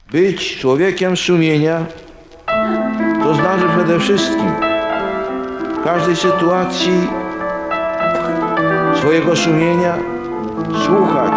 Być człowiekiem sumienia to znaczy przede wszystkim w każdej sytuacji swojego sumienia słuchać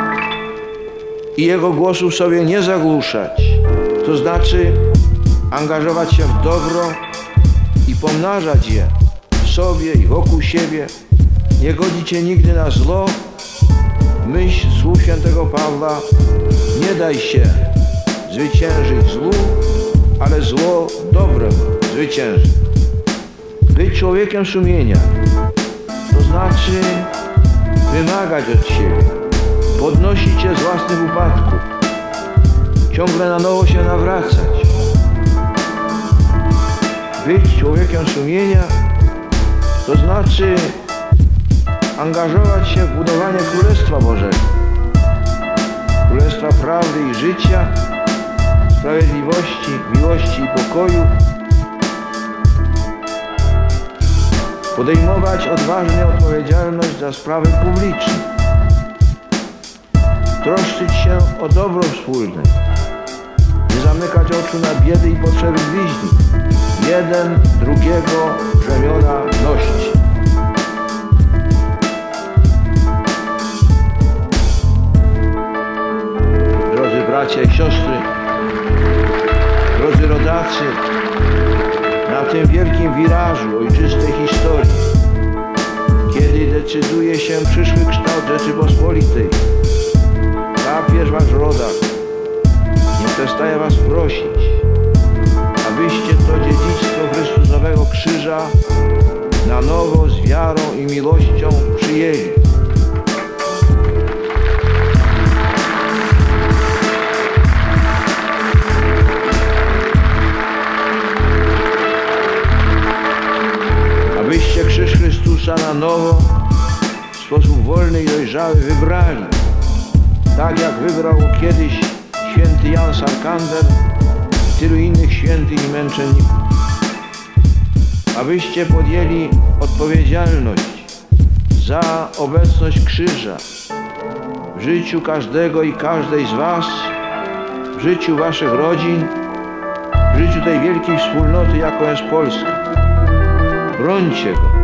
i jego głosu sobie nie zagłuszać. To znaczy angażować się w dobro i pomnażać je w sobie i wokół siebie. Nie godzić się nigdy na zło. W myśl słów świętego Pawła: nie daj się zwyciężyć złu, ale zło dobrem zwycięży. Być człowiekiem sumienia to znaczy wymagać od siebie, podnosić się z własnych upadków, ciągle na nowo się nawracać. Być człowiekiem sumienia to znaczy angażować się w budowanie Królestwa Bożego, Królestwa prawdy i życia, sprawiedliwości, miłości i pokoju, podejmować odważnie odpowiedzialność za sprawy publiczne, troszczyć się o dobro wspólne, nie zamykać oczu na biedy i potrzeby bliźnich, jeden drugiego brzemiona nosić. Drodzy bracia i siostry, drodzy rodacy, na tym wielkim wirażu ojczystej historii, kiedy decyduje się przyszły kształt Rzeczypospolitej, papież wasz rodak nie przestaje was prosić, abyście to dziedzictwo Chrystusowego krzyża na nowo z wiarą i miłością przyjęli. Abyście krzyż Chrystusa na nowo w sposób wolny i dojrzały wybrali, tak jak wybrał kiedyś święty Jan z Arkander i tylu innych świętych i męczenników. Abyście podjęli odpowiedzialność za obecność krzyża w życiu każdego i każdej z was, w życiu waszych rodzin, w życiu tej wielkiej wspólnoty, jaką jest Polska. Brońcie go.